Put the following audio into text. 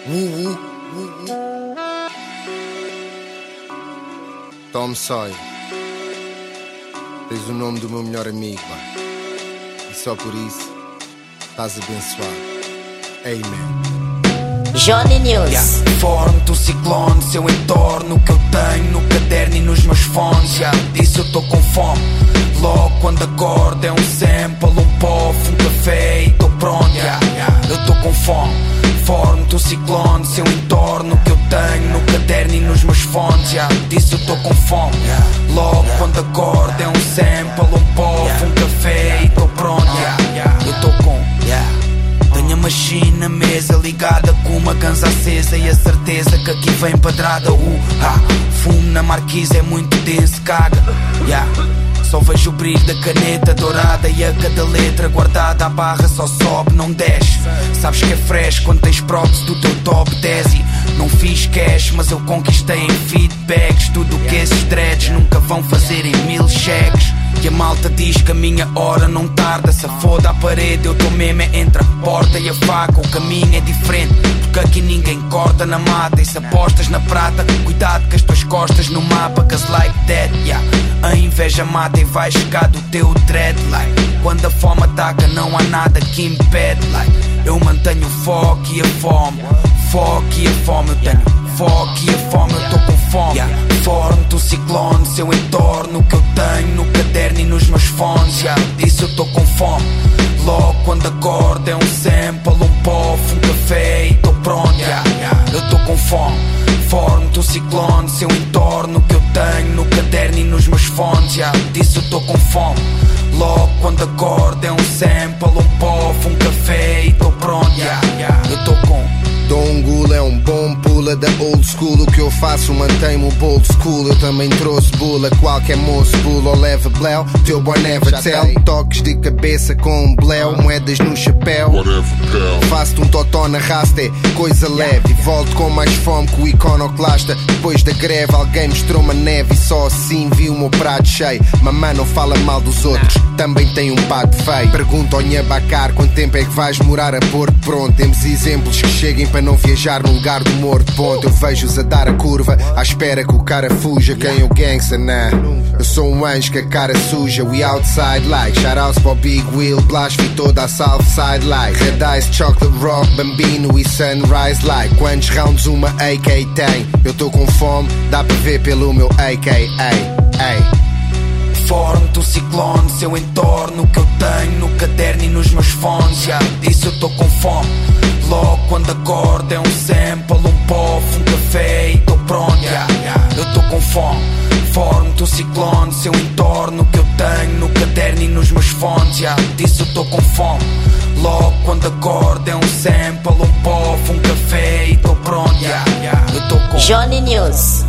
Tom Sawyer, tens o nome do meu melhor amigo, pá. E só por isso estás abençoado. Amen. Johnny News. Forno-te o ciclone, seu entorno que eu tenho no caderno e nos meus fones. Disso eu tô com fome. Logo quando acordo é um sample, um puff, um café e tô pronto. Eu tô com fome. Forno-te o ciclone, seu entorno que eu tenho no caderno e nos meus fones. Disso eu tô com fome. Logo quando acordo é um sample, um puff, um café e tô pronto. Eu tô com tenho a machine na mesa ligada com uma ganza acesa e a certeza que aqui vem padrada. Fumo na marquise é muito denso, caga. Só vejo o brilho da caneta dourada e a cada letra guardada. A barra só sobe, não desce. Sabes que é fresh quando tens props do teu top 10. E não fiz cash, mas eu conquistei em feedbacks. Tudo que esses dreads nunca vão fazer em 1000 cheques. E a malta diz que a minha hora não tarda. Se foda a parede, eu tô mesmo entre a porta e a faca. O caminho é diferente, porque aqui ninguém corta na mata. E se apostas na prata, cuidado com as tuas costas no mapa. Cause like that, a inveja mata e vai chegar do teu dreadline. Quando a fome ataca, não há nada que impede. Eu mantenho o foco e a fome. Foco e a fome, eu tenho foco e a fome, eu tô com fome. Forno-te o ciclone, seu entorno que eu tenho no caderno e nos meus fones. Disso eu tô com fome. Logo quando acordo é um sample, um puff, um café e tô pronto. Eu tô com fome. Forno-te o ciclone, seu entorno que eu tenho no caderno e nos meus fones. Disso eu tô com fome. Logo quando acordo é um sample, um puff, um café e tô pronto. Eu tô com Dom Gula é um bom pula da old school. O que eu faço mantém-me o bold school. Eu também trouxe bula, qualquer moço pula ou leva bléu. Teu boy never tell. Toques de cabeça com um bléu, moedas no chapéu. Faço-te um totó na rasta, é coisa leve. E volto com mais fome que o iconoclasta. Depois da greve alguém mostrou-me a neve e só assim vi o meu prato cheio. Mamã não fala mal dos outros, também tem um pato feio. Pergunta ao Nhabacar quanto tempo é que vais morar a Porto Pronto. Temos exemplos que cheguem para não viajar no lugar do morto. Ponto, eu vejo-os a dar a curva à espera que o cara fuja. Quem é o gangster, nah? Eu sou um anjo com a cara suja. We outside like shoutouts para o Big Wheel, Blast e toda a Southside like Red Ice, Chocolate Rock, Bambino e Sunrise like. Quantos rounds uma AK tem? Eu tô com fome, dá para ver pelo meu AKA. Forno-te o ciclone, seu entorno que eu tenho no caderno e nos meus fones. Disso eu tô com fome. Logo quando acordo é um sample, um puff, um café e tô pronto. Eu tô com fome. Forno-te o ciclone, seu entorno que eu tenho no caderno e nos meus fones. Disso eu tô com fome. Logo quando acordo é um sample, um puff, um café e tô pronto. Eu tô com Johnny News.